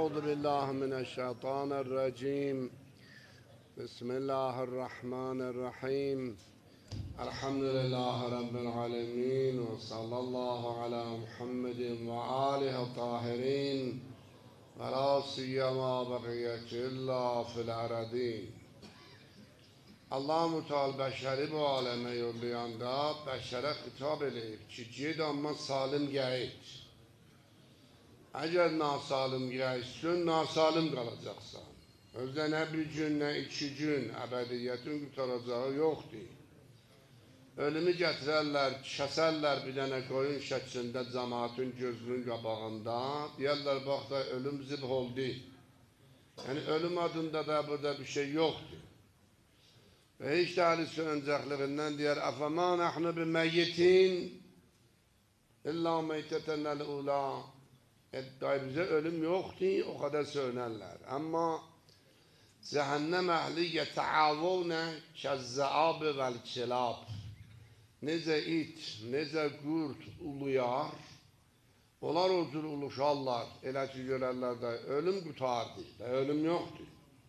أعوذ بالله من الشيطان الرجيم. بسم الله الرحمن الرحيم. الحمد لله رب العالمين، وصلى الله على محمد وآله الطاهرين، ولا سيما بقية الله في الأرضين. Allah Teala bəşəri bu aləmə yollayanda bəşərə xitab eləyib ki, ged amma salim gəl. Əgər nasalim gəlsin, nasalim qalacaqsan. Özdə nə bir gün, nə iki gün əbədiyyətin qutaracağı yoxdur. Ölümü gətirərlər, kəsərlər bir dənə qoyun şəklində cəmaatın gözünün qabağında. Deyərlər, bax da ölüm zib oldu. Yəni ölüm adında da burada bir şey yoxdur. Və heç də əli sönəcəkliğindən deyər, əfəmə nəhnu biməyyitin illa meytətənəl ula. Bizə ölüm yoxdur, o qədər söylənərlər. Amma cəhənnəm əhli yətəavunə kəzzəab vəl-kilab. Necə it, necə qurd uluyar, onlar o cür uluşarlar. Elə ki, görərlər də ölüm qutardı, ölüm yoxdur.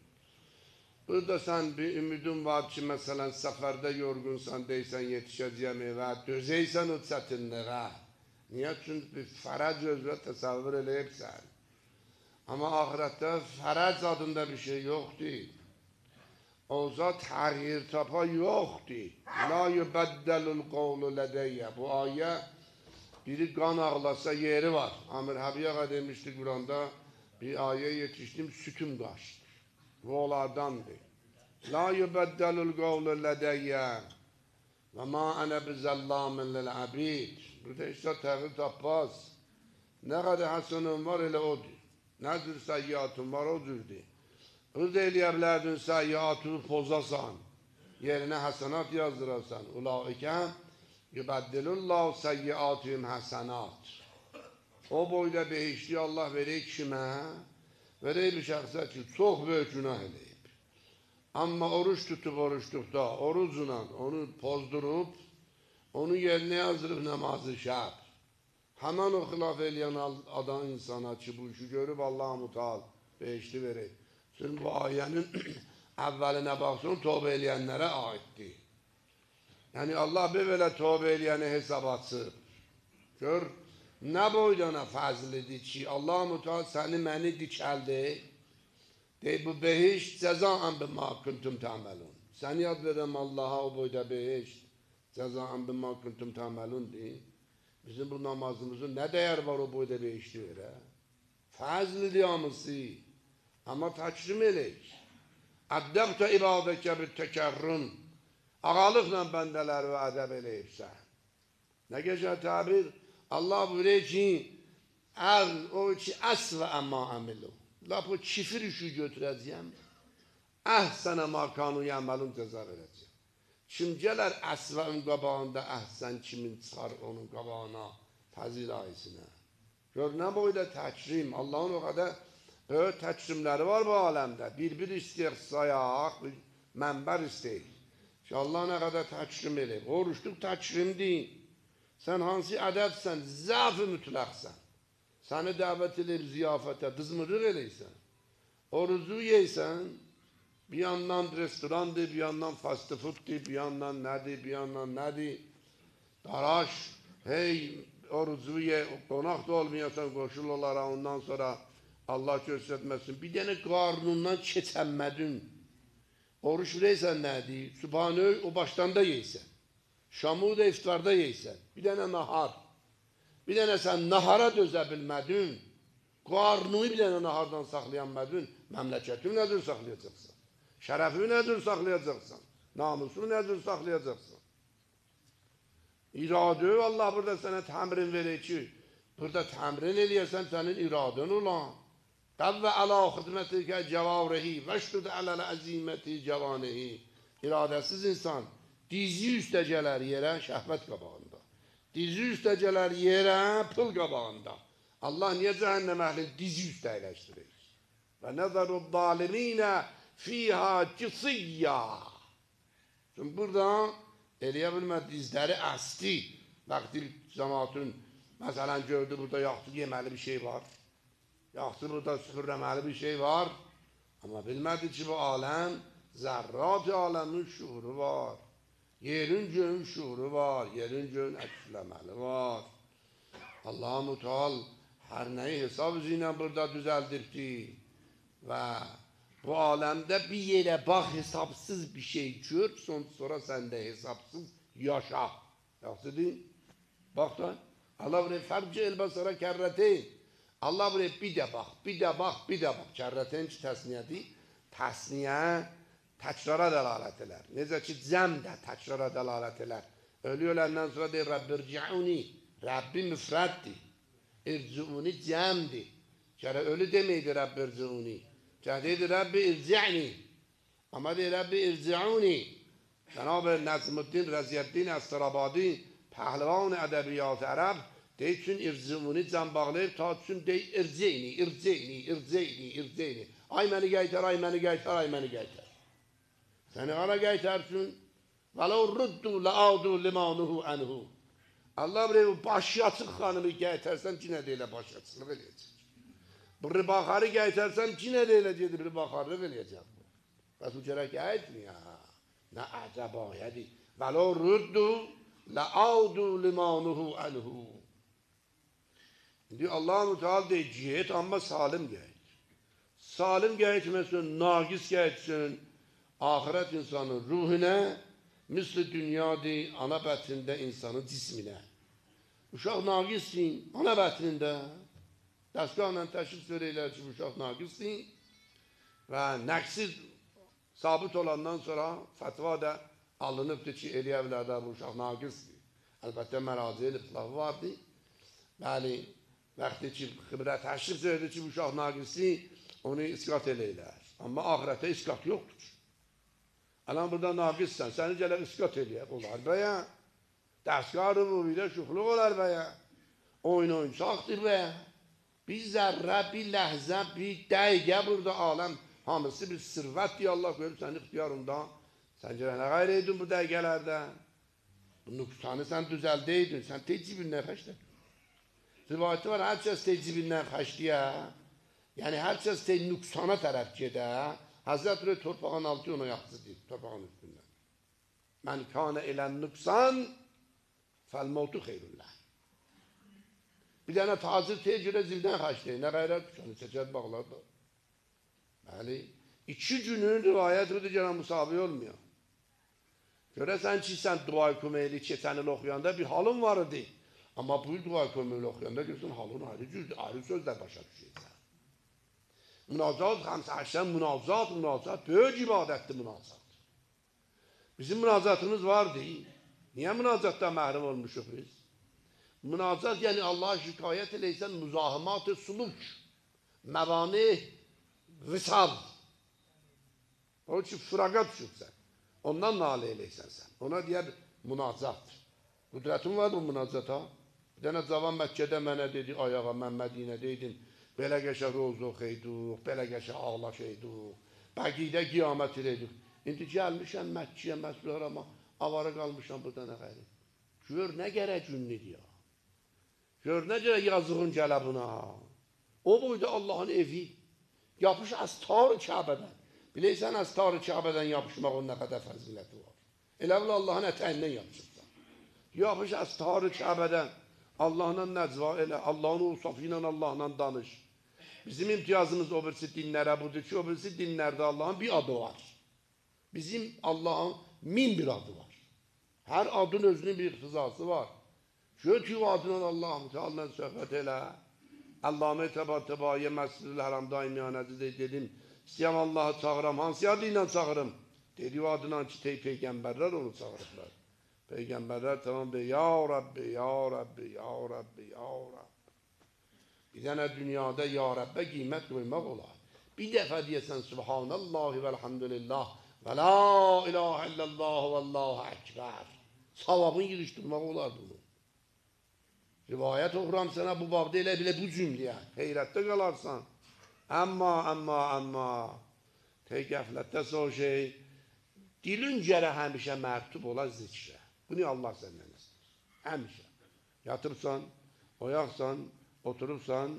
Burada sən bir ümidin var ki, məsələn, səfərdə yorğunsan, deysən, yetişəcəyəm evə, dözəysən o çətinliğə. Niyə? Çünki bir fərəc özlə təsəvvür eləyibsən. Amma ahirətdə fərəc adında bir şey yoxdur. O zat təğyir tapa yoxdur. La yübəddəlül qovlu lədəyyə. Bu ayə biri qan ağlasa yeri var. Amir Həbiyə demişdi Quranda, bir ayə yetişdim, sütüm qaçdı. Bu onlardandır. La yübəddəlül qovlu lədəyyə və ma ənə bizəllamin lil-əbid. Burada işte təğyir tapmaz. Nə qədər həsənun var elə odur. Nə cür səyyatın var o cürdür. Burada eləyə bilərdin səyyatını pozasan, yerinə həsənat yazdırasan. Ulaikə yübəddilullahu səyyatihim həsənat. O boyda behişli Allah verək kimə? Verək bir şəxsə ki, çox böyük günah eləyib. Amma oruç tutub oruçluqda, orucla onu pozdurub, onu yerinə yazdırıb namazı şəb. Həmən o xilaf eləyən adam insana ki, bu işi görüb Allah-u Teala behişli verək. Çünki bu ayənin əvvəlinə baxsın, tövbə eləyənlərə aiddir. Yəni Allah bir belə tövbə eləyəni hesab açıb. Gör, nə boydana fəzlidir ki, Allah-u Teala səni məni dikəldi. Deyib, bu behiş cəzaən bimə kuntum təməlun. Səni yad verəm Allaha o boyda behiş. Cəzaən bimə kuntum təməlun deyil. Bizim bu namazımızın nə dəyər var o boyda behişli verə? Fəzlidir hamısı. Amma təkrim eləyik. Əddəbtə ibadəkə bir təkərrün. Ağalıqla bəndələri və ədəb eləyibsən. Nə gecə təbir? Allah buyuruyor ki, o ki əsvə əmmə əmilu. Laf o çifir işi götürəcəyəm. Əhsənə makanu yəməlun cəza verəcəyəm. Kim gələr əsvənin qabağında əhsən kimin çıxar onun qabağına, təzir ayisinə. Gör, nə boyda təkrim, Allahın o qədər böyük təkrimləri var bu aləmdə. Bir istəyək sayaq, bir mənbər istəyik. Ki, Allah nə qədər təkrim eləyib. Oruçluq təkrimdir. Sən hansı ədəbsən, zəf-i mütləqsən. Səni dəvət eləyib ziyafətə, dızmırıq eləysən. Orucu yeysən, bir yandan restorandır, bir yandan fast fooddur, bir yandan nədir, bir yandan nədir. Daraş, hey, orucu ye, qonaq da olmayasan, qoşul olaraq, ondan sonra Allah göstərməsin. Bir dənə qarnından keçənmədin. Oruç verəysən nədir? Subhanə, o başdan da yeysən. Şamı da iftarda yeysən. Bir dənə nahar. Bir dənə sən nahara dözə bilmədin. Qarnını bir dənə nahardan saxlayanmədin. Məmləkətini nədir saxlayacaqsan? Şərəfini nədir saxlayacaqsan? Namusunu nədir saxlayacaqsan? İradə Allah burada sənə təmrin verir ki, burada təmrin eləyəsən sənin iradın olan. Qəvvə əla xidmətikə cəvarəhi vəşdud ələl əziməti cəvanəhi. İradəsiz insan dizi üstə gələr yerə şəhvət qabağında. Dizi üstə gələr yerə pıl qabağında. Allah niyə cəhənnəm əhlini dizi üstə əyləşdirir? Və nəzərud zaliminə fiyha cısiyya. Çünki burada eləyə bilmə dizləri əsdi. Vaxtı cəmatın, məsələn gördü burada yaxşı yeməli bir şey var. Yaxşı burada süpürləməli bir şey var. Ama bilmedi ki bu alem, zerrat-ı alemin şuuru var. Yerin göğün şuuru var. Yerin göğün əksləməli var. Allah-u Muteal her neyi hesab üzerine burada düzeldirdi. Ve bu alemde bir yere bak, hesapsız bir şey gör, sonra sen de hesapsız yaşa. Yaxşı değil? Bak da Allah buraya ferci elbasara kerreteyn. Allah buraya bir de bak, bir de bak, bir de bak. Kerreteyn ki təsniyyədir. Təsniyə təkrara dəlalət elər. Necə ki cəm də təkrara dəlalət elər. Ölü öləndən sonra deyir Rabbirci'uni. Rabbi müfrəddir. İrci'uni cəmdir. Kərə ölü demeydi Rabbirci'uni. Kərə deydi Rabbi irci'ni. Ama deyir Rabbi irci'uni. Cenab-ı Nazmuddin Reziyeddin Əstarabadi pəhlivan ədəbiyyat ərəb deyir üçün irci'uni cəm bağlayıb ta üçün deyir irci'ni, irci'ni, irci'ni, irci'ni. Ay məni gəytər, ay məni gəytər, ay məni gəytər. Səni hara gəytərsin? وَلَوْ رُدُّوا لَعَوْدُوا لِمَا نُهُوا عَنْهُ. Allah buraya başı açıq xanımı gəytərsən cinə deyilə başı açıqlıq eləyəcək. Bu ribaxarı gəytərsən cinə deyilə gedib ribaxarlıq eləyəcək. Bəs bu gərək gəytmiyə. Nə əcəb ayədir. وَلَوْ رُدُّوا لَعَوْدُوا لِمَا نُهُوا عَنْهُ. İndi Allah-u Teala deyir cihət amma salim gəyt. Salim gəytməsin, naqis gəytsin. Ahiret insanın ruhuna, misli dünyadır, ana bətnində insanın cisminə. Uşaq naqissin, ana bətnində. Dəstgahla təşxis verəylər ki, uşaq naqissin. Və nəqsi sabit olandan sonra fətva da alınıbdır ki, eləyə bilərdə bu uşaq naqisdir. Əlbəttə məraciə ixtilafı vardır. Bəli, vaxtı ki, xibrə təşxis verir ki, bu uşaq naqisdir, onu iskat eləylər. Amma ahirətə iskat yoxdur. Alan burada naqissən, səni gələ iskat eləyək olar bəyə. Dəstgah rübubiyyədə şuxluq olar bəyə. Oyun oyuncaqdır bəyə. Bir zərrə, bir ləhzə, bir dəqiqə burada aləm hamısı bir sirvət deyə Allah qoyub sənin ixtiyarında. Sən gələ nə qayr edin bu dəqiqələrdə? Bu nüqsanı sən düzəldeydin, sən tez cibindən xəşdə. Rivayəti var, hər kəs tez cibindən xəşdiyə. Yəni hər kəs tez nüqsana tərəf gedə. Hazreti Rüy torpağın altı ona yaxşı deyir, torpağın üstündən. Mən kânə ilən nüqsan fəl-mavtu xeyrullah. Bir dənə tacir tez görə zildən xəşdir. Nə qayrət kuşanı çəkər bağlarda. Bəli, 2 günün rivayət edir gələn müsabiyə olmuyor. Görəsən ki, sən dua köməkli keçən il oxuyanda bir halın var idi. Amma bu il dua köməkli oxuyanda görürsən halın ayrı cüzdür, ayrı sözlər başa düşürsən. Münazat, xamsə həşən münazat, böyük ibadətdir münazat. Bizim münazatımız vardı. Niyə münazatdan məhrum olmuşuq biz? Münazat yəni Allah'a şikayət eləysən müzahimat-ı suluk, məvani, visal. O ki, fıraqa düşürsən. Ondan nalə eləysən sən. Ona deyər münazat. Qüdrətin var bu münazata. Bir dənə cavan Məkkədə mənə dedi, ayağa mən Mədinədəydim. Belə qəşə roz oxuyduq, belə qəşə ağlaşıyduq. Bəqidə qiyamət eləydik. İndi gəlmişəm Məkkəyə, məsələr amma avara qalmışam burada nə qayri. Gör nə gərək günlüdür ya. Gör nə gərək yazığın gələ buna. O boyda Allahın evi. Yapış əstar-ı Kəbədən. Biləysən əstar-ı Kəbədən yapışmağın nə qədər fəziləti var. Elə bil Allahın ətəyindən yapışırsan. Yapış əstar-ı Kəbədən. Allahla nəcva elə, Allahın usafı ilə Allahla danış. Bizim imtiyazımız o birisi dinlərə budur ki, o birisi dinlərdə Allahın bir adı var. Bizim Allahın 1000 bir adı var. Hər adın özünün bir ixtizası var. Götür o adından Allah'ım Teala'dan söhbət elə. Allah'ım təbəyə Məscid-i Həramda imyanədi dedim. İstəyəm Allah'ı çağıram, hansı adı ilə çağırım? Dedi o adından ki, peyğəmbərlər onu çağırırlar. Peyğəmbərlər tamam deyir, ya Rabbi, ya Rabbi, ya Rabbi, ya Rabbi. Bir dənə dünyada ya Rabbə qiymət qoymaq olar. Bir dəfə deyəsən Subhanallah və elhamdülillah və la ilahə illallah və Allahu əkbər. Savabın yığışdırmaq olar bunu. Rivayət oxuram sənə bu babda elə bilə bu cümləyə. Heyrətdə qalarsan. Amma. Tey qəflətdə o şey. Dilin gərə həmişə məktub ola zikrə. Bunu Allah səndən istəyir. Həmişə. Yatırsan, oyaqsan, oturubsan,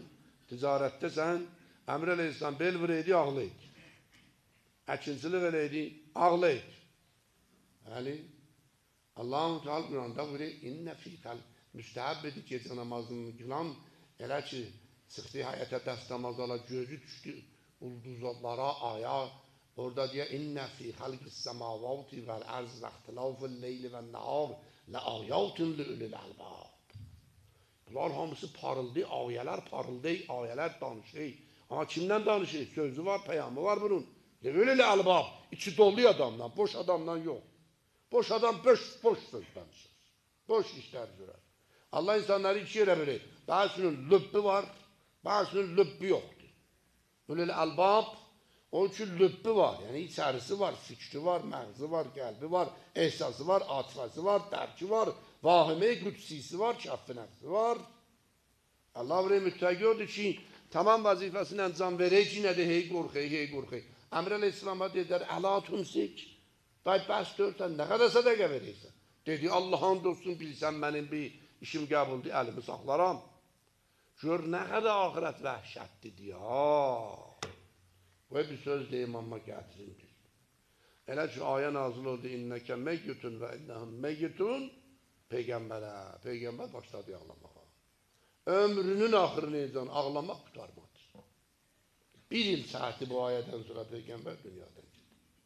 Ticarette sən Əmr Əleyhisselam bel vuraydı, ağlaydı. Əkinçilik eləydi, ağlaydı. Bəli, Allah-u Teala Quranda buyuruyor, İnnə fîtəl müstəhəbbidir gecə namazını qılan, elə ki, çıxdı həyətə dəst namazala, gözü düşdü ulduzlara, aya, orada deyə, İnnə fî xalqis səmavati vəl ərz və ixtilafil leyli və nəhar lə ayatin li ulil əlbab. Bunlar hamısı parıldı, ayələr danışır. Ama kimdən danışır? Sözü var, peyamı var bunun. Ulil əlbab, içi dolu adamdan, boş adamdan yox. Boş adam boş söz danışır. Boş işler görür. Allah insanları iki yere verir. Bazısının lübbü var, bazısının lübbü yoktur. Ulil əlbab, onun için lübbü var. Yani içerisi var, fikri var, mağzı var, kalbi var, ehsası var, atifası var, derki var, vahime güdsisi var, şaff-ı nefsi var. Allah buraya müttəqi gördü ki, tamam vazifesini encam verir, yine de hey qorxey. Əmr Aleyhisselam'a dediler, əla tümsik. Dayı bəs dörsən, nə qədər sədəqə verirsən? Dedi, Allah'ın dostun bilsən, mənim bir işim qəbuldur, əlimi saxlaram. Gör, nə qədər ahirət vəhşətlidir ya. Və bir söz deyim, amma gətirindir. Elə ki, ayə nazil oldu, innəkə məyyutun və innəhəm məyyutun, Peyğəmbər başladı ağlamağa. Ömrünün axırını edən ağlamaq qutarmadı. Bir il saati bu ayədən sonra Peyğəmbər dünyadan gitti.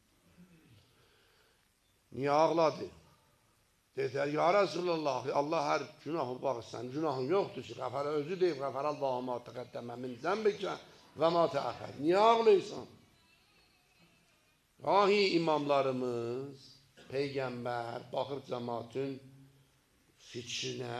Niye ağladı? Dediler, ya Resulallah, Allah her günahı bağışsan, günahın yoktur ki, gafara özü deyib, gafara Allah'ıma təqəddəmə min zəmbikə və ma təəxər. Niye ağlıyorsan? Vahi imamlarımız, Peyğəmbər, baxır cəmatın fikrinə,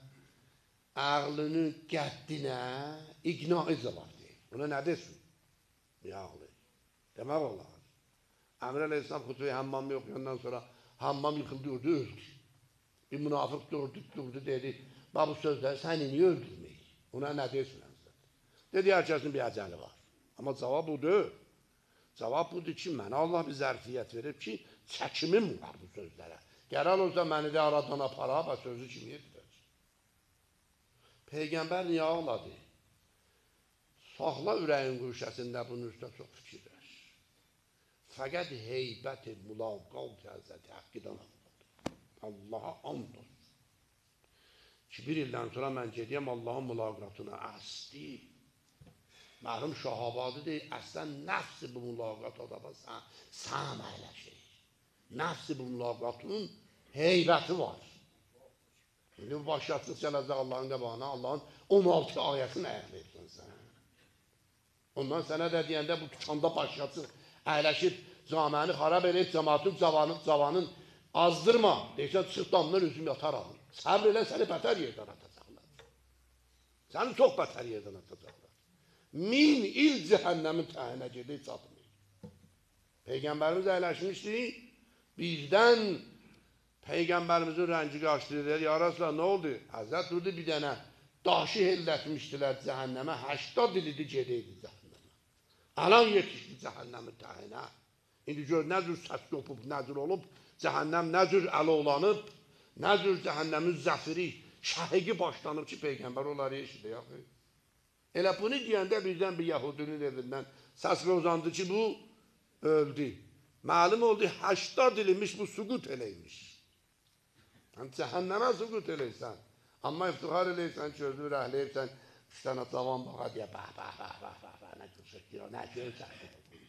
ağlının qəddinə, iqna var deyir. Buna nə desin? Niye ağlıyor? Demək olar. Əmr Aleyhisselam xutbeyi hammam yoxuyandan sonra hammam yıkıldı, öldü. Bir münafık durdu dedi, bu sözləri səni niye öldürmək? Ona nə deyirsin? Dedi, herkesin bir əcəli var. Ama cavab budur. Cavab budur ki, mənə Allah bir zərfiyyət verir ki, çəkimim var bu sözlərə. Gərəl olsa məni də aradan apara və sözü kimi yetirir. Peyğəmbər niyə ağladı? Saxla ürəyin quşəsində bunun üstə çox fikirlər. Fakat heybət-i mulaqat Həzrəti Haqqıdan Allah'a and olsun. Ki bir ildən sonra mən gediyəm Allah'ın mulaqatına əsdi. Mərhum Şahabadı deyir, əslən nəfsi bu mulaqat adaba sən əyləşir. Nəfsi bu mulaqatının heybəti var. Şimdi bu başlatsız gələcək Allah'ın qabağına, Allah'ın 16 ayəsini əyləşirsən sən. Ondan sənə də deyəndə bu tükanda başlatsız əyləşib, caməni xarab edib, cəmatın cavanın azdırma. Deyirsən, çıx damdan üzüm yatar alır. Səbr elə səni bətər yerdən atacaqlar. Səni çox bətər yerdən atacaqlar. 1000 il cəhənnəmin təhinə gedib çatmıyor. Peyğəmbərimiz əyləşmişdi, birdən Peyğəmbərimizin rəngi qaçdı, deyir, ya Rasulallah, nə oldu? Həzrət durdu bir dənə daşı hellətmişdilər cəhənnəmə, 80 ilidi gedəydi cəhənnəmə. Alan yetişdi cəhənnəmin təhinə. İndi gör, nə cür səs qopub, nə cür olub, cəhənnəm nə cür əlovlanıb, nə cür cəhənnəmin zəfiri, şəhəqi başlanıb ki, Peyğəmbər onları eşidə yaxı. Elə bunu deyəndə birdən bir Yahudinin evindən səs uzandı ki, bu öldü. Məlum oldu, 80 ilmiş bu suqut eləymiş. Yəni, cəhənnəmə suqut eləysən. Amma iftihar eləysən, közünü rəhləyirsən, 3 dənə cavan bağa deyə, nə görüşək, nə görüşək.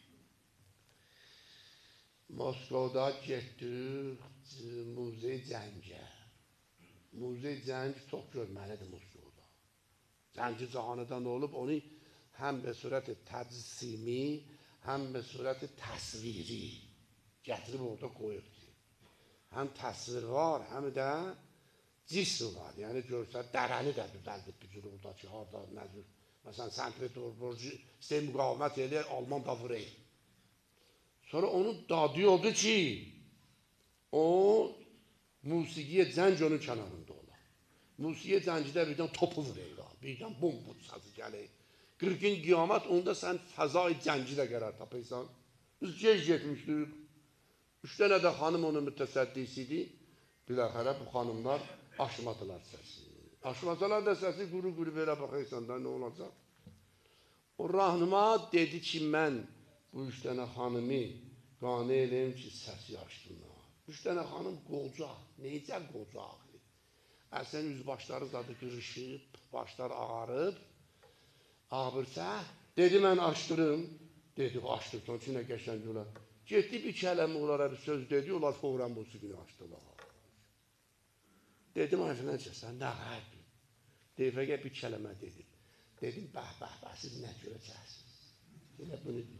Moskvada getdik Muzey Cəngə. Muzey Cəng çox görməlidir Moskvada. Cəngi cahanıda nə olub, onu həm be surət təcsimi, həm be surət təsviri gətirib orada qoyubdur. Həm təsvir var, həm də cism var. Yəni görsən, dərəni də düzəldib bir cür orada ki, harada, nə cür. Məsələn, St. Petersburg istəyir müqavimət eləyər, Alman da vurayım. Sonra onun dadı oldu ki, o musiqiyə cəng onun kənarında olar. Musiqiyə cəngdə birdən topu vurayır, birdən bombut sazı gəlir. 40 gün qiyamət, onda sən fəzai cəngi də qərar tapıysan. Biz gec getmişdik. 3 dənə də xanım onun mütəsəddisi idi. Biləxərə bu xanımlar aşmadılar səsi. Aşmasalar da səsi quru-quru belə baxıysan da nə olacaq? O rahnıma dedi ki, mən bu 3 dənə xanımı qane eləyim ki, səsi açdınlar. 3 dənə xanım qoca, necə qoca ağır. Əslən, üzbaşları zadı qırışıb, başlar ağarıb, ağırsa, dedi, mən açdırım. Dedi, açdırsan ki, nə qəşəng olar. Getdi bir kələmə onlara bir söz dedi, onlar fəvrən bu günü açdılar. Dedim, ay filancə, sən nə qərdin? Deyir, bir kələmə dedim. Dedim, bəh, siz nə görəcəksiniz? Elə bunu deyim.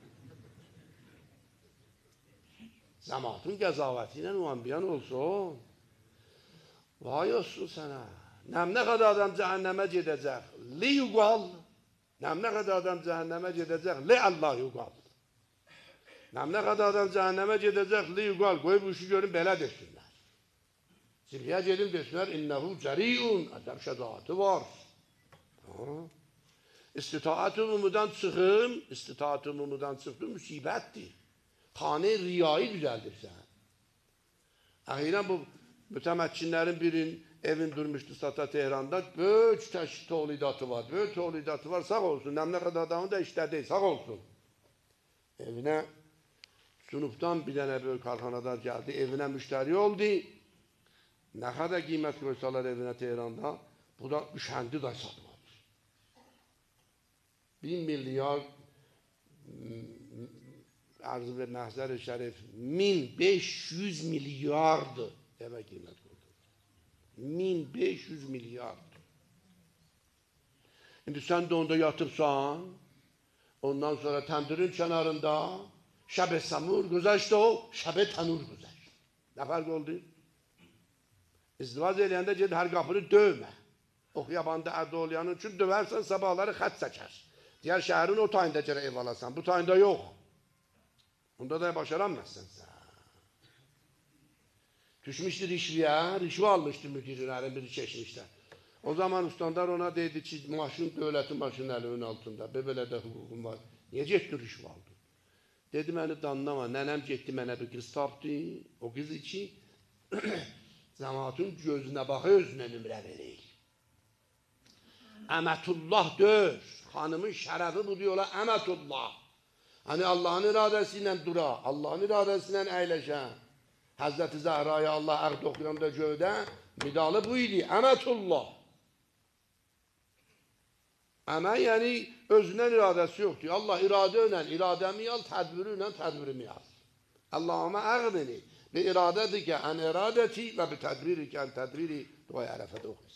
Cəmaatın qəzaməti ilə müəmbiyan olsun. Vay olsun sənə. Nə qədər adam cəhənnəmə gedəcək? Li yuqal. Nə qədər adam cəhənnəmə gedəcək? Li Allah yuqal. Nə qədər adam cəhənnəmə gedəcək? Li yuqal. Qoy bu işi görün, belə desinlər. Sirriyə gedim desinlər, innəhu cəriun. Ədəb şəcaatı var. İstitaat-ı umudan çıxım, müsibətdir. Xane riyayı düzəldirsən. Əxirən bu mütəməkkinlərin birinin evin durmuşdu Sata Tehranda, böyük tolidatı var, sağ olsun, nə qədər adamı da işlədi, sağ olsun. Evinə, Cunubdan bir dənə böyük karxanadan gəldi, evinə müştəri oldu, nə qədər qiymət qoysalar evinə Tehranda, bu da üşəndi da satmadı. 1 milyar arzı ve məhzər-i şərif 1500 milyardır demək qiymət qoydu. 1500 milyardır. İndi sən də onda yatıbsan, ondan sonra təndirin kənarında şəb-i samur güzəşdi o, şəb-i tənur güzəşdi. Nə fərq oldu? İzdivaz eləyəndə ged hər qapını dövmə. O xiyabanda ərdə olayanın üçün döversən, sabahları xət çəkər. Diğer şəhərin o tayında görə ev alasan, bu tayında yox. Onda da başaramazsın sen. Düşmüştü rişvi almıştı müdürlerin biri çeşmişler. O zaman ustandar ona dedi ki, maşın devletin maşınları ön altında, böyle de hukukum var. Niye getdin rişvi aldın? Dedi, məni danlama, nənəm getdi mənə bir qız tapdı. O qız ki, cəmaatın gözünə baxı özünə nümrə verir. Əmətullah dör. Hanımın şərəfi bu diyorlar, əmətullah. Hani Allah'ın iradesiyle dura, Allah'ın iradesiyle əyləşən. Həzrəti Zəhraya Allah əqd oxuyanda göydə, midalı bu idi, əmətullah. Əmə yəni özündən iradəsi yoxdur. Allah iradə ilə iradəmi al, tədbiri ilə tədbirimi al. Allah'ıma əqdini ve iradədir ki, ən iradəti və bi tədbiri ki, ən tədbiri duaya ərəfədə oxuysun.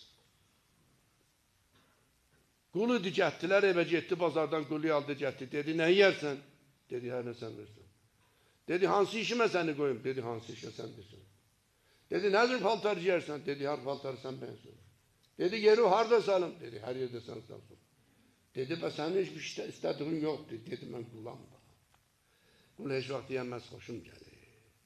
Qulu getdilər, evə getdi, bazardan qulu aldı, getdi. Dedi, nə yiyərsən? Dedi, hər nə sən versən. Dedi, hansı işimə səni qoyum? Dedi, hansı işə sən versən. Dedi, nə cür paltar yiyərsən? Dedi, hər paltarı sən bənsən. Dedi, yeri harada salım? Dedi, hər yerdə sən salsın. Dedi, bə sənin hiçbir şey istədiğin yoxdur. Dedi, mən qulam da. Qul heç vaxt deyəməz, xoşum gəlir.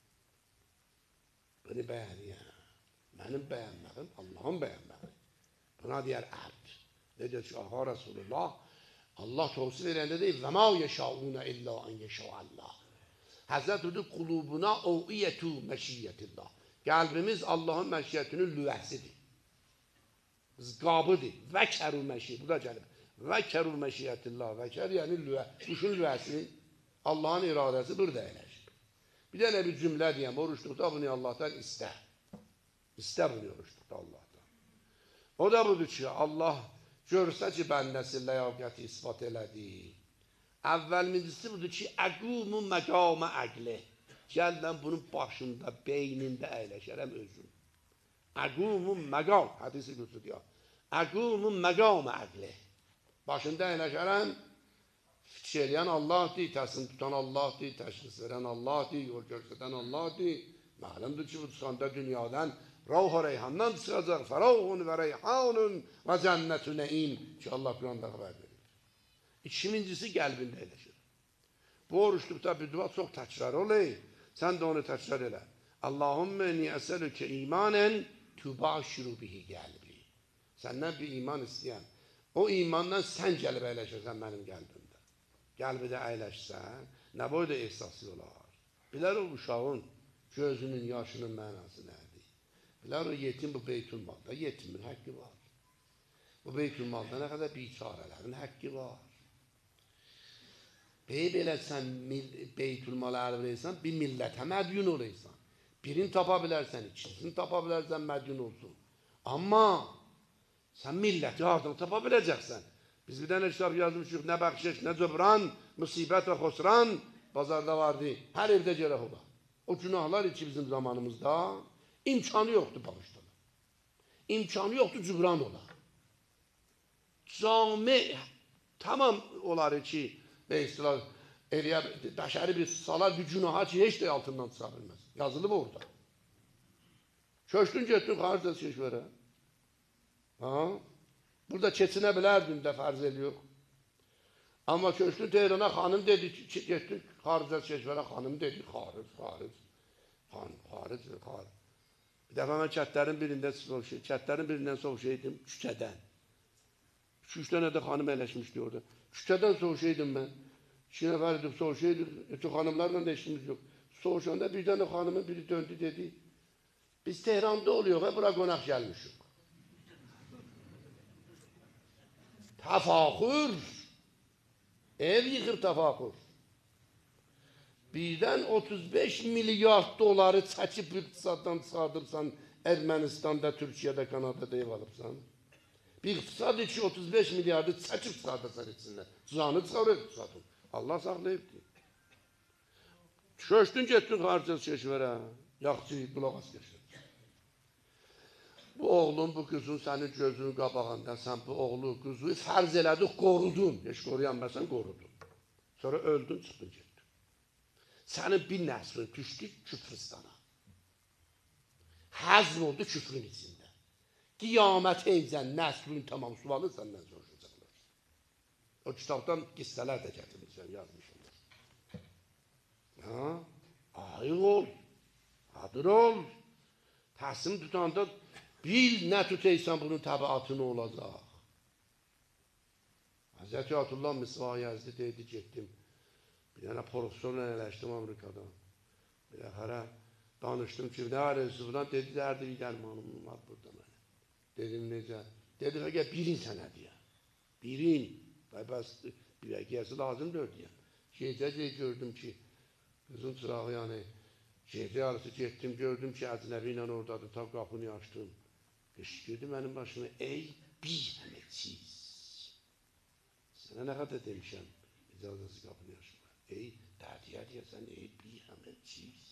Beni bəyəniyəm. Mənim bəyənməyim, Allahın bəyənməyim. Buna deyər əbd. Ne diyor ki, aha Resulullah, Allah tavsiye verende değil, ve ma yeşâûne illâ en yeşâ'allâh. Hazret dedi, kulubuna u'iyetu meşiyyetillah. Kalbimiz Allah'ın meşiyetinin lüvəsidir. Qabıdır. Vəkeru meşiyyetillah. Bu da gəlib. Vəkeru meşiyyetillah. Vəker yani lüvə. Kuşun lüvəsi, Allah'ın iradesi burada eləşir. Bir tane bir cümle diyeyim, oruçlukta bunu Allah'tan iste. İste bunu oruçlukta Allah'tan. O da budur ki, Allah görsə ki, bəndəsi ləyaqəti ispat elədi. Əvvəlmincisi budur ki, əqumu məqamə əqli. Gəldən bunun başında, beynində əyləşərəm özüm. Əqumu məqam, hədisi qüdsüdür ya. Əqumu məqamə əqli. Başında əyləşərəm, fikir eləyən Allahdır, təslim tutan Allahdır, təşxis verən Allahdır, yol göstərən Allahdır. Məlumdur ki, bu çıxanda dünyadan Rauh-u reyhandan çıxacaq, fərahun və reyhanun və cənnətü neim ki, Allah Quranda xəbər verir. İkincisi qəlbində eləşir. Bu oruçluqda bir dua çox təkrar olay. Sən də onu təkrar elə. Allahümme niyəsəlükə imanən tübaşiru bihi qəlbi. Səndən bir iman istəyən. O imandan sən gəlib əyləşirsən mənim qəlbimdə. Qəlbidə əyləşsən, nə boyda ehsası olar. Bilər o uşağın gözünün, yaşının mənası nədir? Bilər o yetim bu beytülmalda, yetimin haqqı var. Bu beytülmalda nə qədər biçarələrin haqqı var. belə sən Beytülmalı əl verəysən, bir millətə mədyun olaysan. Birini tapa bilərsən, ikisini tapa bilərsən, mədyun olsun. Amma sən milləti hardan tapa biləcəksən? Biz bir dənə kitab yazmışıq, nə bəxşiş, nə cöbran, müsibət və xosran bazarda vardı. Hər evdə gərək olar. O günahlar ki bizim zamanımızda imkanı yoxdur bağışlama. İmkanı yoxdur cübran olar. Cami tamam olar ki bəşəri bir salar bir günaha ki heç də altından çıxa bilməz. Yazılıb orada. Köçdün getdin xaricdə keşvərə. Burada keçinə bilərdin də fərz ediyor. Amma köçdün Tehrana xanım dedi ki, getdik xaricdə keşvərə xanım dedi, xaric. Bir dəfə mən kətlərin birindən soruşaydım küçədən. 2-3 dənə də xanım əyləşmişdi orada. Küçədən soruşaydım mən. 2 nəfər edib soruşaydım. Çok xanımlarla da işimiz yok. Soruşanda bir dənə xanımın biri döndü dedi. Biz Tehranda oluyor ve bura qonaq gəlmişik. Təfaxür. Ev yıxır təfaxür. Birdən 35 milyard doları çəkib iqtisaddan çıxardırsan, Ermənistanda, Türkiyədə, Kanadada ev alıbsan. Bir iqtisad ki 35 milyardı çəkib çıxardırsan içindən. Canı çıxarır iqtisadın. Allah saxlayıbdır. Köçdün getdin xaricə keşvərə. Yaxçı, qulaq as keşvər. Bu oğlun, bu qızın sənin gözünün qabağında sən bu oğlu, qızı fərz elədik, qorudun. Heç qoruyanmasan qorudun. Sonra öldün, çıxdın getdin. Sənin bir nəslin düşdü küfristana. Həzm oldu küfrün içində. Qiyamət eycən nəslin tamam sualı səndən soruşacaqlar. O kitabdan qissələr də gətirmişsən, yazmışsınlar. Ayıq ol, hadır ol. Təsim tutanda bil nə tutaysan bunun təbiatı nə olacaq. Hazreti Atullah Misvah Yazdi deydi, getdim. Bir dənə profesorla eləşdim Amerikada. Bir dəfərə danışdım ki, nə arıyorsunuz buradan? Dedi, dərdi bir dərmanım var burada mənə. Dedim, necə? Dedi, fəqət birin sənə deyə. Birin. Bəs bir əgiyəsi lazımdır deyə. Gecə gördüm ki, qızın çırağı yəni, gecə yarısı getdim, gördüm ki, əcnəbi ilə oradadır, ta qapını açdım. Qışqırdı mənim başıma, ey bir həməçiz. Sənə nə qədər demişəm, icazəsi qapını açma. Ey, dədiyə deyəsən, ey bir həməçiz.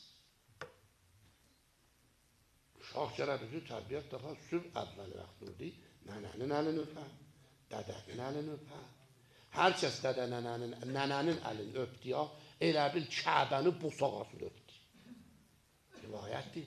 Uşaq gələbizi tərbiyyət dəfə süb əvvəl vaxtırdı, nənənin əlini öpər, dədənin əlini öpər. Hər kəs nənənin əlini öpdü ya, elə bil Kəbəni busağasını öpdü. Rivayətdir.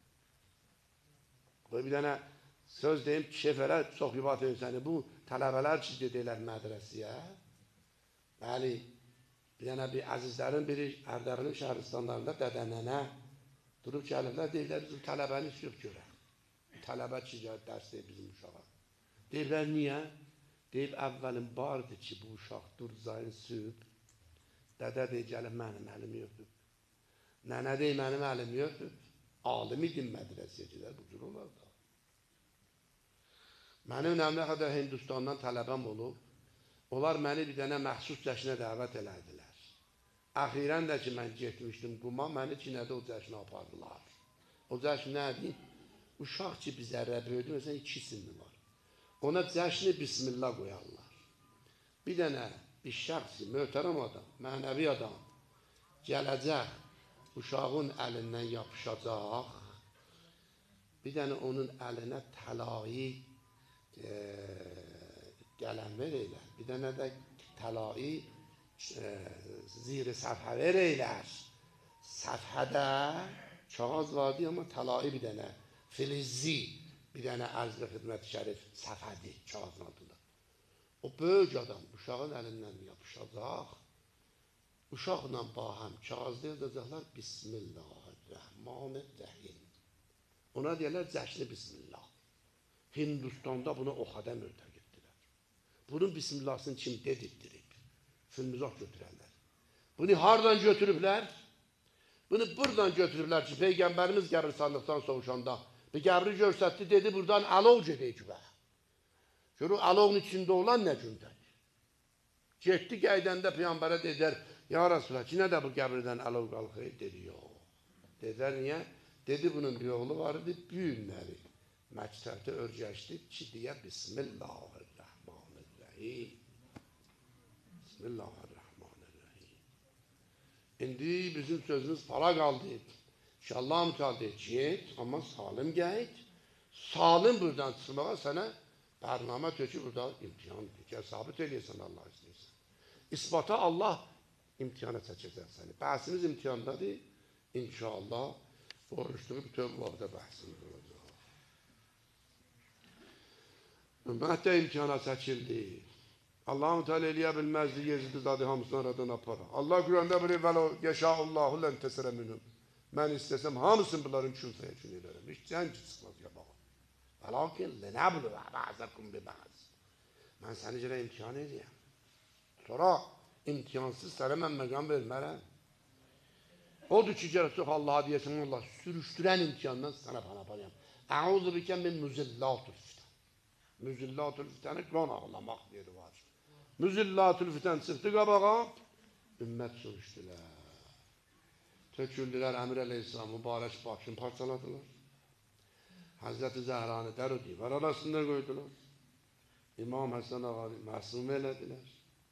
Qoy bir dənə söz deyim ki, şefərə çox rivat edirsəni, bu tələbələr ki, dedilər mədrəsiyə. Bəli, bir dənə bir əzizlərin biri Ərdəbilin şəhristanlarında dədənənə durub gəlirlər, deyirlər, bizim tələbəni sürüb görək. Tələbə ki, dərs deyir bizim uşağa. Deyirlər, niyə? Deyib, əvvəlin bardı ki, bu uşaq durcayın sürüb, dədə deyir, gəlin mənim əlimi öpüb. Nənə deyir, mənim əlimi öpüb. Alim idim mədrəsiyə gedər, bu cür olar da. Mənim nə qədər Hindistandan tələbəm olub, onlar məni bir dənə məxsus cəşnə dəvət elədilər. Əxirən də ki, mən getmişdim Quma, məni Çinədə o cəşnə apardılar. O cəşn nədir? Uşaq ki, bizə rəböydü, məsələn, 2 sinni var. Ona cəşni Bismillah qoyarlar. Bir dənə bir şəxsi, möhtərəm adam, mənəvi adam gələcək, uşağın əlindən yapışacaq, bir dənə onun əlinə təlai qələm verəylər, bir dənə də təlai zir-i səfhə verəylər. Səfhədə kağız vardı, amma təlai bir dənə filizzi, bir dənə ərzli xidmət şərif səfədi kağızın altında. O böyük adam uşağın əlindən yapışacaq, uşaqla bahəm kağızda yazacaqlar Bismillahirrahmanirrahim. Ona deyərlər cəşni Bismillah. Hindistanda buna o qədər möhtər getdilər. Bunun Bismillahsını kim dedirtdirib? Filmizah götürərlər. Bunu hardan götürüblər? Bunu buradan götürüblər ki, Peyğəmbərimiz qəbirstanlıqdan soğuşanda bir qəbri görsətdi, dedi, buradan alov gedək ki, görür, alovun içində olan nə gündədir? Getdi, qəydəndə Peyğəmbərə dedilər, Ya Resulallah, yine de bu qəbirdən əlov qalxır, dedi, yox. Dedilər, niyə? Dedi, bunun bir oğlu var idi, büyünləri. Məktəbdə örgəşdi ki, deyə Bismillahirrahmanirrahim. Bismillahirrahmanirrahim. İndi bizim sözümüz para qaldı. İnşallah mütealde et, amma salim gəyit. Salim buradan çıxmağa sənə bərnamə tökü burada imtihandır. Gəl sabit eləyəsən Allah istəyirsən. İsbata Allah imtihana çəkəcək səni. Bəhsimiz imtihandadır. İnşallah oruçluğu bütün vaxtda bəhsimiz olacaq. Ümmət də imtihana çəkildi. Allah-u Teala eləyə bilməzdi, Yezid-i Zadi hamısını aradan apara. Allah Quranda bilir, vələ yaşaullahu lən tesirə minum. Mən istəsəm hamısını bunların küfəyə üçün edərəm. Heç cəngi çıxmaz yabağa. Vəlakin lənəblu bə'zəkum bi bə'z. Mən səni görə imtihan edəyəm. Sonra imtihansız sənə mən məqam vermərəm. Odur ki, gərək çox Allah'a deyəsən, Allah sürüşdürən imtihandan sənə bana aparayım. Əuzu bikən min müzillatul fitən. Müzillatul fitəni qan ağlamaq yeri var. Müzillatul fitən çıxdı qabağa, ümmət sürüşdülər. Töküldülər, Əmir Əleyhisselam mübarək başını parçaladılar. Hazreti Zəhranı dər o divar arasında qoydular. İmam Həsən ağanı məsum elədilər.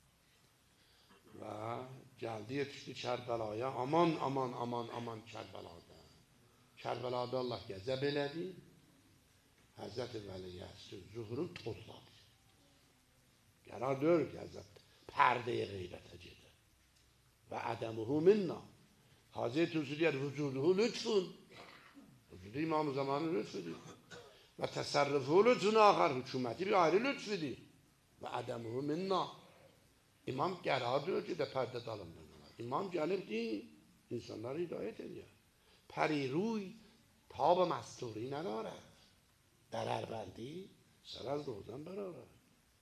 Və gəldi yetişdi Kərbəlaya. Aman, aman, aman, aman Kərbəlada. Kərbəlada Allah gəzəb elədi. Həzrət-i Vəliyyə zuhurun tozladı. Qərar deyir ki, Həzrət pərdəyə qeyrətə gedir. Və ədəmuhu minna. Hazreti Hüsnü deyər, vücuduhu lütfun. Vücudu İmam-ı Zamanı lütfüdür. Və təsərrüfuhu lütfun axar, hüküməti bir ayrı lütfüdür. Və ədəmuhu minna. İmam qərar deyir ki, də pərdə dalındadılar. İmam gəlibdi, insanları hidayət edir. Pəriruy, tab-ı məsturi ندارد. Dərərbəndi, sər az doğudan bərarət.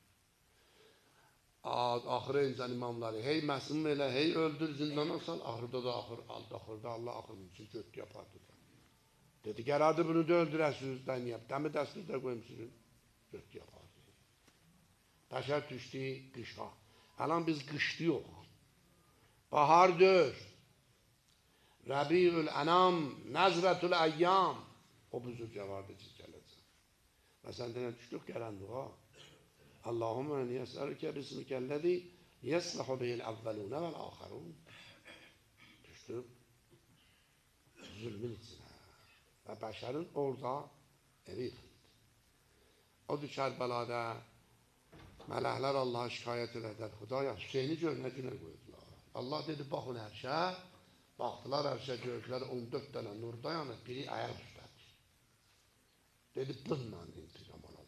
Ahire insan imamları, hey məsum elə, hey öldür, zindana sal, ahırda da ahırda Allah ahırın için kötü yapardı da. Dedi, geradı bunu da öldürəsiniz, dəniyəm, dəmi dəstiniz də qoyumsuzun, kötü yapardı. Bəşər düşdü qışa. Həlan biz qışdı yox. Bahar dör. Rəbiül ənam, nəzrətül əyyam. O buzur cəvardı ki, gələcək. Və sən denə düşdük gələn dua. Allahümme en yes'elüke bismikellezi yeslahu bihil evvelune vel ahirun. Düştük zulmün içine. Ve beşerin orada evi yıkıldı. O düşer belada melekler Allah'a şikayet eder. Hudaya Hüseyin'i gönlüne koydular. Allah dedi bakın her şey. Baktılar her şey gördüler 14 tane nur dayanır. Biri ayak üstədir. Dedi bununla intikam alacağız.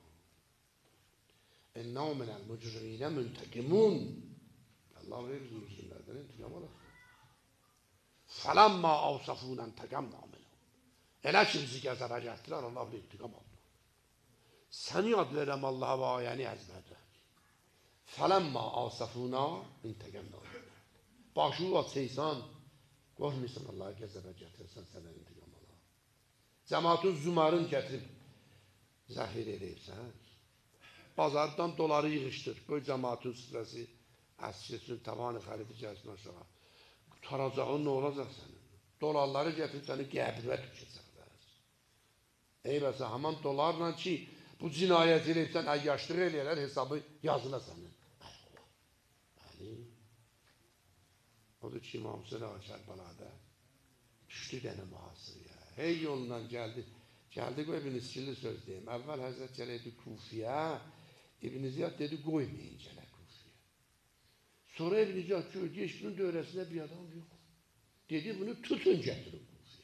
اِنَّهُ مِنَ الْمُجْرِمِينَ مُنْتَقِمُونَ Allah verir bizim müslümlerden intikam alır. فَلَمَّا اَوْصَفُونَ اَنْتَقَمْنَا مِنَهُ Elə ki bizi gəzəbə gətirirlər, Allah bilir intikam alır. Səni ad verəm Allah'a və ayəni əzmədə. فَلَمَّا اَوْصَفُونَ اِنْتَقَمْنَا Başı açıysan, qorxmuysan Allah'a gəzəbə gətirirsən, sənə intikam alır. Cəmaatın zümarın gətirib zəhir edibsən. Bazardan doları yığışdır. Qoy cəmaatın süfrəsi əskesin, tavanı xəridi gəlsin aşağı. Qutaracağın nə olacaq sənin? Dolarları gətirib səni qəbirə tükəcəklər. Eybəsə, haman dolarla ki, bu cinayət eləyibsən, əyyaşlıq eləyərlər, hesabı yazıla sənin. Bəli. Odur ki, İmam Hüseyin Ağa Kərbəlada düşdü dənə mühasirəyə. Hey yolundan gəldi. Gəldi qoy bir niskilli söz deyim. Əvvəl Həzrət gələydi Kufiyə. İbn Ziyad dedi qoymayın gələ Kufiyə. Sonra İbn Ziyad gördü, heç bunun dövrəsində bir adam yox. Dedi bunu tutun gətirin Kufiyə.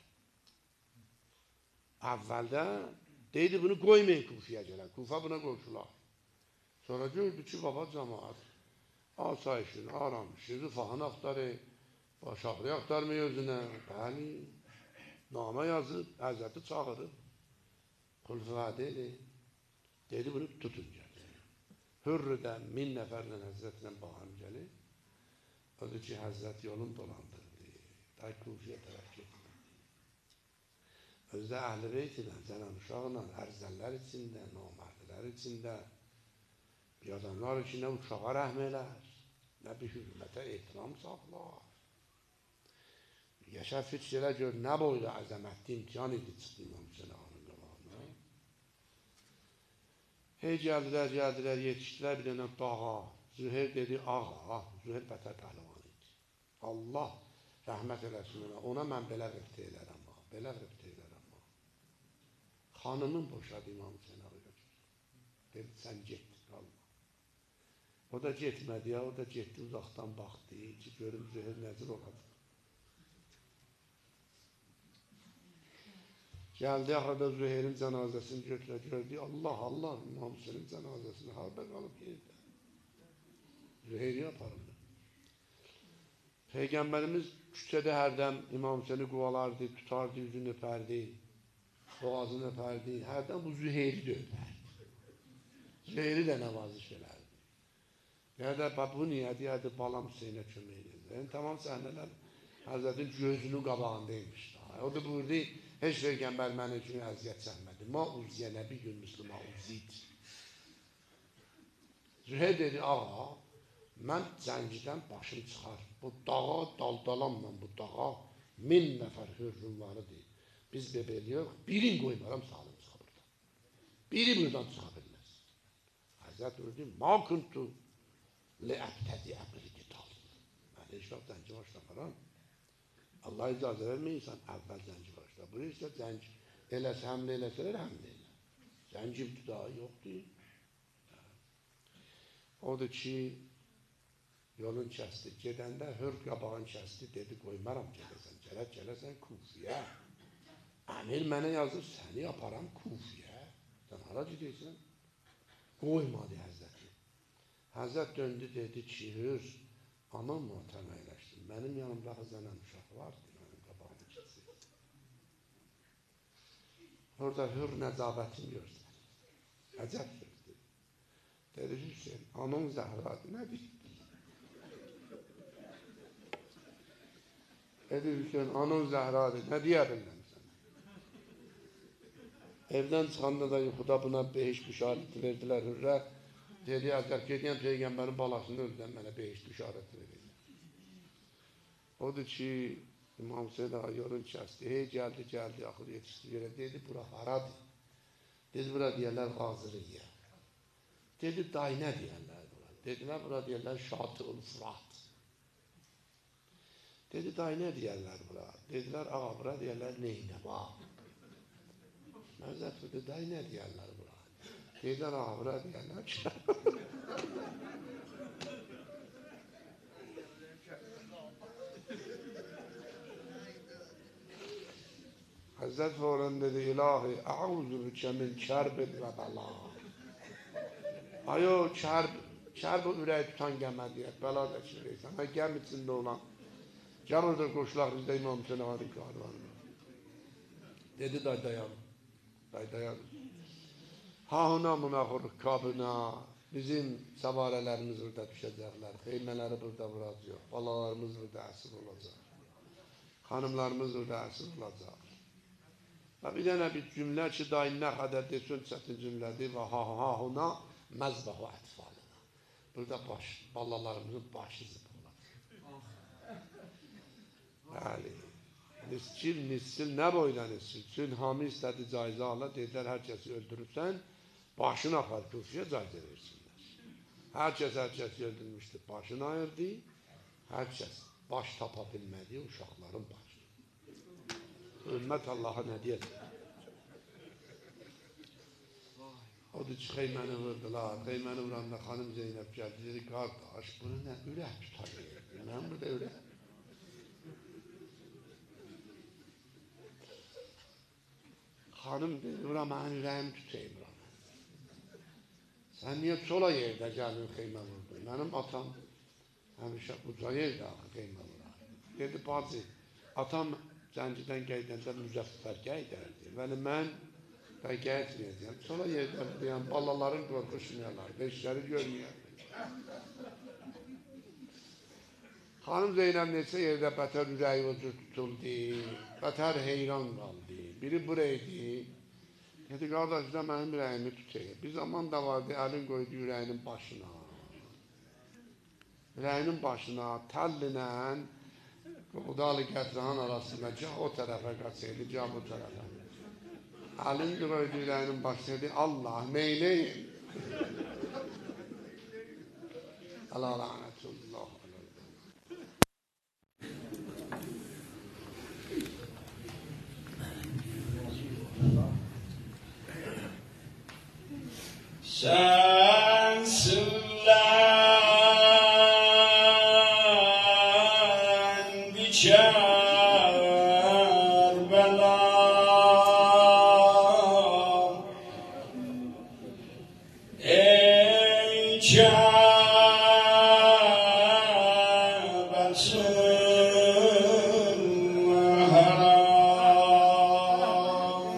Əvvəldə dedi bunu qoymayın Kufiyə gələ. Kufa buna qoşular. Sonra gördü ki baba cəmaat asayişini aramış, rifahını axtarır, baş ağrı axtarmıyor özünə. Bəli, namə yazıb, Həzrəti çağırıb. Xulf-i vədə edib. Dedi bunu tutun gəlir. Hürrüdən 1000 nəfərlə Həzrətlə bağım gəlir. Odur ki, Həzrət yolun dolandırdı. Da Kufiyə tərəf getdi. Özdə əhl-i beyt ilə, cənab uşaqla, ərzəllər içində, namərdlər içində, bir adamlar içində uşağa rəhm elər, nə bir hürmətə ehtiram saxlar. Yaşar fikirlə gör, nə boyda əzəmətli imtihan idi çıxdı İmam Hüseyin ağanın qabağına. Hey gəldilər, yetişdilər bir dənə dağa. Züheyr dedi, ağa, Züheyr bətər pəhlivan idi. Allah rəhmət eləsin ona mən belə rəbt eylərəm, belə rəbt eylərəm. Xanımın boşadı İmam Hüseyin ağa götür. Dedi, sən get, qalma. O da getmədi ya, o da getdi, uzaqdan baxdı ki, görüm Züheyr nəzir olacaq. Gəldi axırda Züheyrin cənazəsini gördü. Allah, İmam Hüseynin cənazəsini harada qalıb yerdə. Züheyri aparırdı. Peyğəmbərimiz küçədə hərdən İmam Hüseyni qovalardı, tutardı, yüzünü öpərdi, boğazını öpərdi. Hərdən bu Züheyri də öpərdi. Züheyri də nəvaziş verərdi. Deyərdə, bu niyə deyərdi, balam Hüseynə kömək edir. Yəni, tamam səhnələr Həzrətin gözünün qabağındaymış. O da buyurdu, heç Peyğəmbər mənim üçün əziyyət çəkmədi. Ma uziyə nəbi gün Müslüman uzid. Züheyr dedi, ağa, mən zəncidən başım çıxar. Bu dağa daldalanla bu dağa 1000 nəfər hürrüm varıdır. Biz bebeliyik, birin qoymaram sağlım çıxa buradan. Biri buradan çıxa bilməz. Həzrət buyurdu, ma kuntu li əbtədi əmri qital. Mən heç vaxt zənci başlamaram. Allah icazə verməyirsən, əvvəl zənci başla. Bunu isə zənci eləsə, həmlə eləsələr, həmlə elə. Zənci ibtidai yoxdur. Odur ki, yolun kəsdi. Gedəndə hür qabağın kəsdi, dedi, qoymaram gələsən. Gələsən Kufiyə. Əmir mənə yazır, səni aparam Kufiyə. Sən hara gidirsən? Qoymadı Həzrəti. Həzrət döndü, dedi ki, hür, anam muhətəm əyləşdim. Mənim yanımda Həzənəm uşaq vardı, mənim qabağımı keçir. Orada hür nəcabətini gördür. Əcəb sözdür. Dedi, Hüseyin, anam Zəhradır, nə deyir? Dedi, Hüseyin, anam Zəhradır, nə deyə bilməm sənə? Evdən çıxanda da yuxuda buna behiş bişarəti verdilər hürrə. Dedi, əgər gediyən Peyğəmbərin balasını öldürən mənə behiş bişarəti verir. Odur ki, İmam Hüseyin ağa yolun kəsdi. Hey gəldi, axır yetişdi yerə. Dedi, bura haradır? Dedi, bura deyərlər Qazırıya. Dedi, day nə deyərlər bura? Dedilər, bura deyərlər Şatı-ül Fırat. Dedi, day nə deyərlər bura? Dedilər, ağa, bura deyərlər Neynəba. Məzət dedi, day nə deyərlər bura? Dedilər, ağa, bura deyərlər ki. Həzrət Fəvrən dedi, ilahi, əuzu bükə min kərbin və bəla. Ayo, kərb ürəyi tutan qəmədiyyət, bəla da çirəysən. Hə, gəm içində olan, gəm orada qoşulaq, bizdə İmam Hüseyin ağanın karvanı. Dedi, dayan. Ha-huna münaxur kabına, bizim səvarələrimiz burada düşəcəklər, xeymələri burada vuracaq, balalarımız burada əsir olacaq, xanımlarımız burada əsir olacaq. Bir dənə bir cümlə ki, daim nə qədər desin çətin cümlədir və ha-huna məzbəhu ətfalına. Burada balalarımızın başı zıp olacaq. Bəli. Nisçil nə boyda nisçil? Çün hami istədi caizə ala, dedilər, hər kəsi öldürürsən, başını apar kürsüyə caizə versinlər. Hər kəsi öldürmüşdü, başını ayırdı, hər kəs baş tapa bilmədi, uşaqların başı. Ümmət Allaha nə deyəcək? Odur ki, xeyməni vurdular. Xeyməni vuranda xanım Zeynəb gəldi, dedi, qardaş, bunu nə ürək tutar verirdi? Mən burada ürək. Xanım dedi, bura mənim ürəyimi tutayım. Sən niyə sola yerdə gəldin xeymə vurdun? Mənim atam həmişə uca yerdə xeymə vurar. Dedi, bacı, atam Zəncidən gəydəndə müzəffər gəydərdi. Vəli mən da gəйтməyəcəm. Sonra yerdən deyəm, balaların qorxuşmayalar, beşləri görməyərdi. Xanım Zeynəb neçə yerdə bətər ürəyi ucur tutuldu, bətər heyran qaldı. Biri buraydı. Dedi, qardaş da mənim ürəyimi tutayım. Bir zaman da vardı, əlin qoydu ürəyinin başına. Rəyinin başına təllə Qoğdalı Qətran arasında gah o tərəfə qaçıydı, gah bu tərəfə. Əlini qoydu rəyinin başına dedi, Allah meyleyin. Allah lənətullah. Sensinlen bir Kerbela, ey Kabe'sin haram,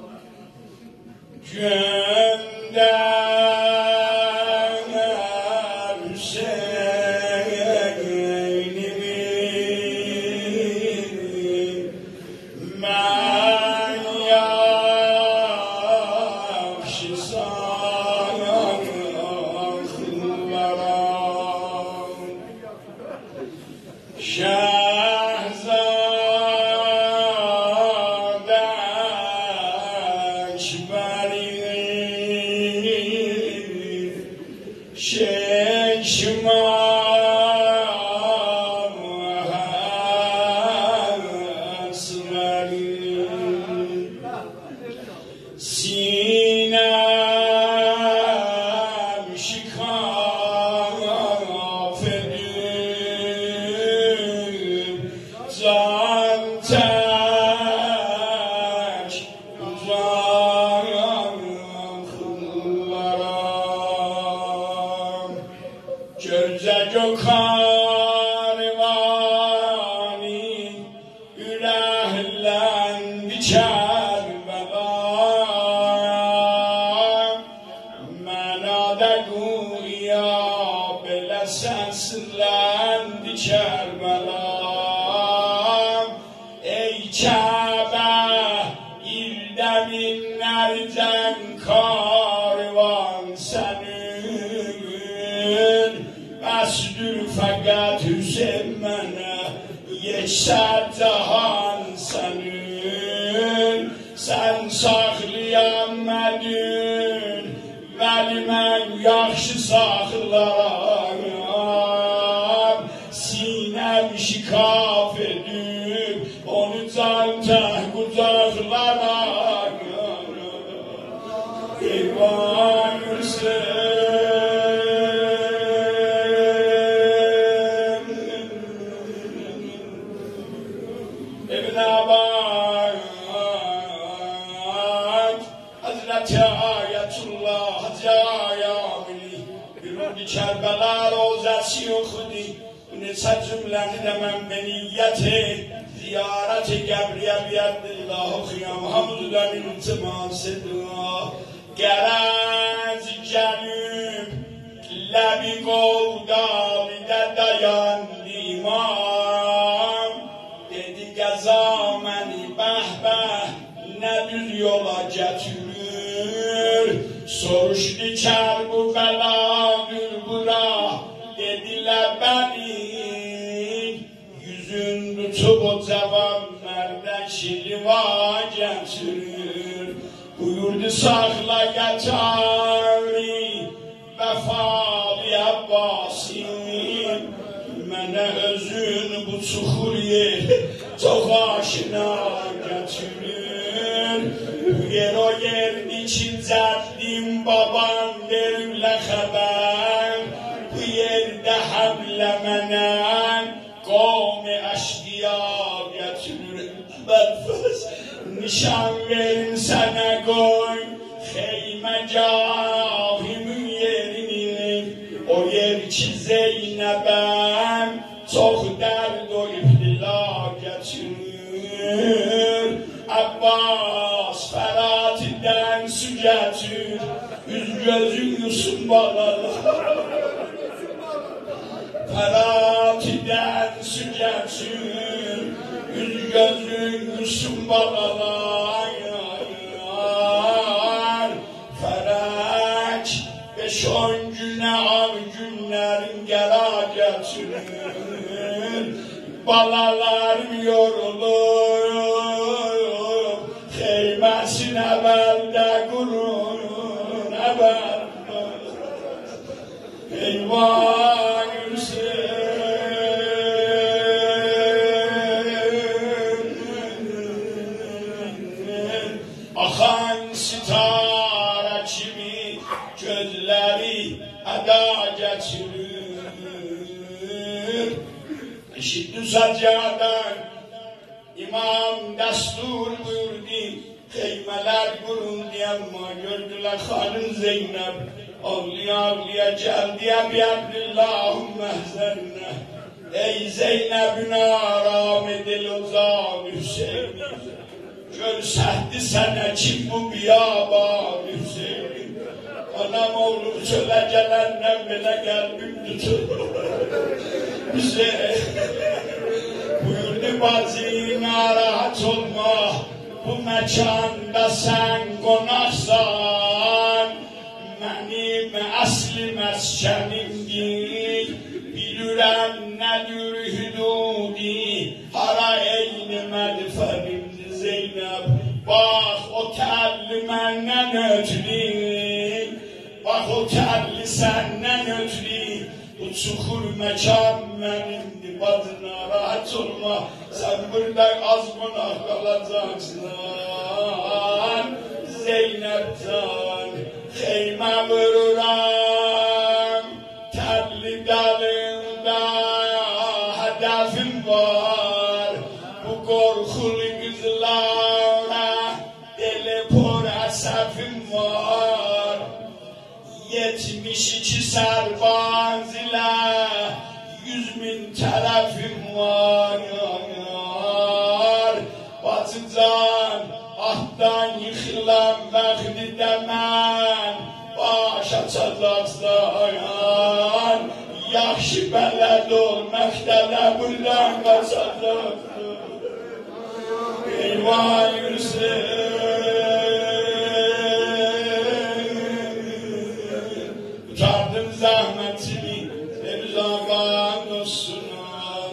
Sinem şikaf edip can tek uzaklara Görce gökarvani ülehlendi Kerbela Seslendi Kerbela Ey Kabe ilde binlerden karvan senin Mesdür fakat Hüseyin mene yeşer cahan senin Sen saklayamadın veli mən yaxşı saxlaram Sinem şikaf edib onu can tək qucaqlaram Eyvan Hüseyin İbn Abbas Hazreti Ayetullah Kerbela rozesi okudi Nisa cümleni de men beniyeti Ziyareti gebriye biyadillah okuyam Hamdüden iltiması dua Gerez gelip Lebi Qoğdalı'da dayandı imam Dedi gezameni behbeh Ne düz yola getirir Soruşdu Kerbu beladır bura Dediler beni Yüzün tutup o cevanlardan şiliva getirir Buyurdu sakla getari Vefalı Abbasim Mene özün bu çukur yer Çok aşina getirir Bu yer o yer için ceddim babam verirle haber Bu yerde hamlemenen kavmi eşkıya getirir Belfız nişan verin sana koy Xeyme cahimin yerini O yer ki Zeynep'em Çok derd o iftila getirir Abbas Ferati'den su getir Yüz gözün yusun balalar Ferati'den su getir Yüz gözün yusun balalar Ferek 5-10 güne av günlerin gela getir balalarım yorulur, xeyməsin əvəldə qurun, əvəldə. Eyvah Hüseyin, axan sitara kimi gözləri əda geçirir. Eşitli saccadan İmam destur buyurdu, xeymələr quruldu amma gördülər xanım Zeynep ağlıya ağlıya geldiye bi Abdullah'ın mehzerine. Ey Zeynep'in aram edil o zan Hüseyin, görsəhdi sənə kim bu biyaban Hüseyin. Anam oğlum çölə gələndən belə qəlbim tutur. Buyurdu bacı narahat olma, bu məkanda sən qonaqsan. Mənim əsli məskənimdir, bilürəm nədir hüdudi, hara eyni mədfərimdir Zeynep. Bax o tərli məndən ötürü, bax o tərli səndən ötürü, bu çuxur məkan mənimdir, bacı narahat olma, sən burada az qonaq qalacaqsan. Zeynep'tan xeymə vururam, tərli dalında hədəfim var, bu qorxulu qızlara deli por əsəfim var. 72 sərbaz ilə 100.000 tərəfim var. Bacıcan, ahdan yıxılan bəxtdə mən baş açacaqsan. Yaxşı bələd ol, məktələ buradan qaçacaqsan. Eyvah Hüseyin, utandım zahmetini, Evzağan dostuna.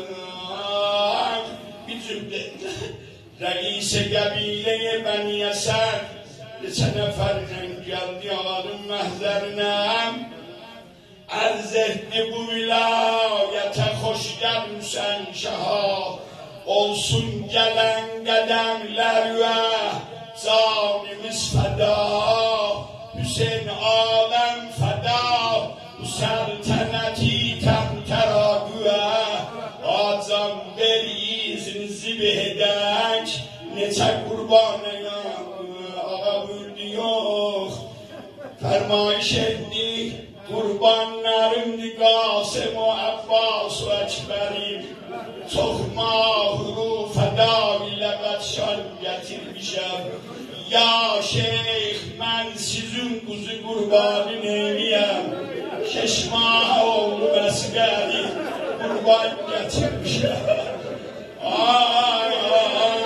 Bir cümle Reis-i Qəbileye Bəni Əsəd neçə nəfərlə gəldi ağanın məhzərinə. Ərz etdi bu vilayətə xoş gəlmişsən şaha, olsun gələn qədəmlər və canimiz fəda. Hüseyin aləm fəda, bu səltənəti təmtəragüə. Acam berizinizi behedək, neçə qurbanəyəm, ağa buyurdu yox. Fərmayış etdi, qurbanlarımdı Qasım o Abbas o Əkbərim. Çox mahuru fəda ilə qaçşan gətirmişəm. Ya şeyx, mən sizin quzu qurbanı neyliyəm, Keşmah oğlu Məsqəli qurban gətirmişəm. Ay, ay,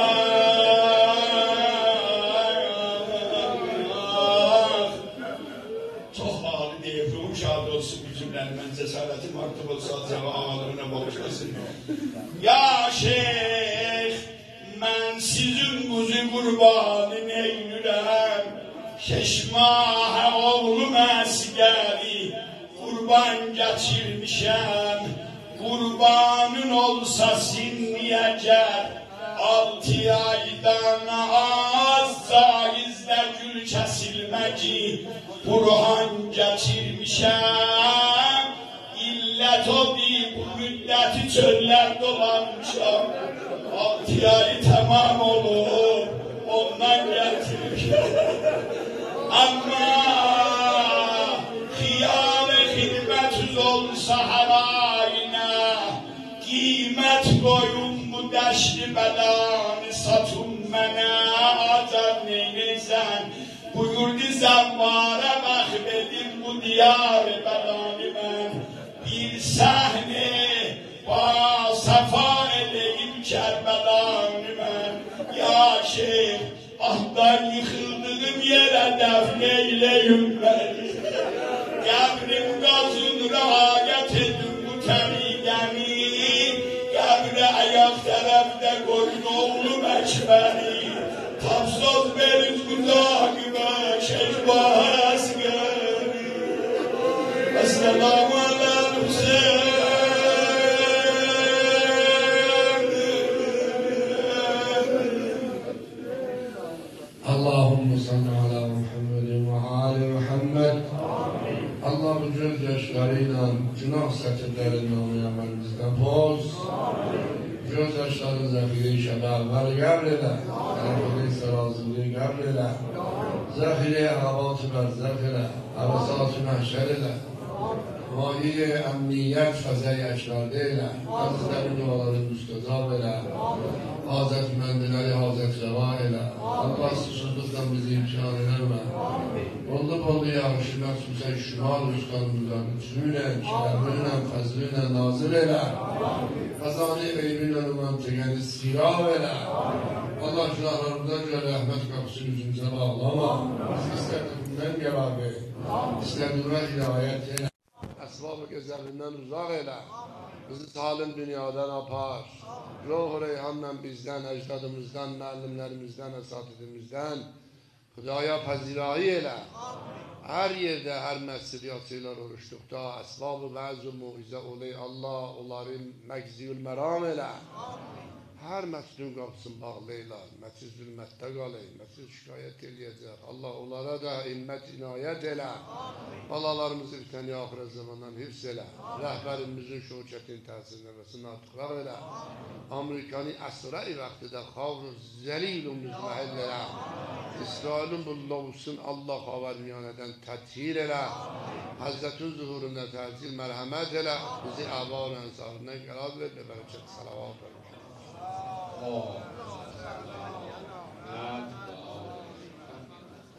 çox halı deyib, ruhum şad olsun gücümlər, mən cəsarətim artıb olsa cəvallarına boğuşlasın. Ya şeyx, mən sizin quzu qurbanı neylürəm, Keşmah oğlu Məsqəli qurban gətirmişəm. Qurbanın olsa sinniyəcər, 6 aydan az caizdə gül kəsilməki Burhan gətirmişəm. İllət o deyib, bu müddəti çöllər dolanmışam. 6 ay tamam olur, ondan gətirmişəm. Amma xiyar-ı xidmətüz olsa harayına, qiymət qoyun bu dəşli bəlanı satun mənə. Acar neynəysən, buyurdu zəmmara bəxb edin bu diyar-ı bəlanı mən. Bir səhni ba səfa eləyim Kərbəlanı mən. Ya şeyh, ahdan yıxıldığım yerə dəfn eyləyim məni. Qəbrim qazın rəayət edin bu təmiqəni, qəbr evde koyun oğlum Ekber'i. Tapsoz verin kudakıma şehbaz askeri. Esselamu ala Hüseyin. Allahümme salli ala Muhammedin ve ali Muhammed. Allah bu gözyaşlarıyla günah sətirlərindən onu əməlimizdən poz. Gözyaşların zəxiri-i şəbə əvvəl qəbr elə. Zəxiri-i sərazılığı qəbr elə. Zəxiri-i ərabat-ı bərzəx elə. Ərasat-ı məhşər elə. Vali-i əmniyyət fəzəy əklərdə elə. Əzizlərin duaları müstəcab elə. Hazretmendileri Hazret Reva elə. Allah susuzluqdan bizi imtihan eləmə. Oldu yağışı məxsusən şümal rüzqanımızdan üzümünə, kərəminə, fəzlinə nazil elə. Qazani eybinə nüman çəkəni sirav elə. Allah günahlarımızdan görə rəhmət qapısını üzümüzə bağlama. Bizi istədilmədən qərabi, istədilmə hidayət elə. Əsbab-ı gözəlindən uzaq elə. Bizi salim dünyadan apar. Ruh-u reyhanla bizdən, əcdadımızdan, müəllimlərimizdən, əsatidimizdən Xudaya pəzirayi elə. Hər yerdə, hər məscid yasıyla oruçluqda əsbab-ı vəz-ü muizə oley Allah, onları məgziyül məram elə. Hər məscidin qapısını bağlayırlar. Məscid zülmətdə qalır, məscid şikayət eləyəcək. Allah onlara da immət inayət elə. Balalarımızı bitəni axirət zamandan hifz elə. Rəhbərimizin şökətin təsirləməsini artıqlar elə. Amerikanı əsrəi vaxtıda xavr-ı zəlilun müzməhəl elə. İsrailin bu lovusun Allah xavərmiyanədən təthir elə. Həzrətin zuhurunda təcil mərhəmət elə. Bizi əvvar ənsarından qərar ver, bərəkət salavat elə.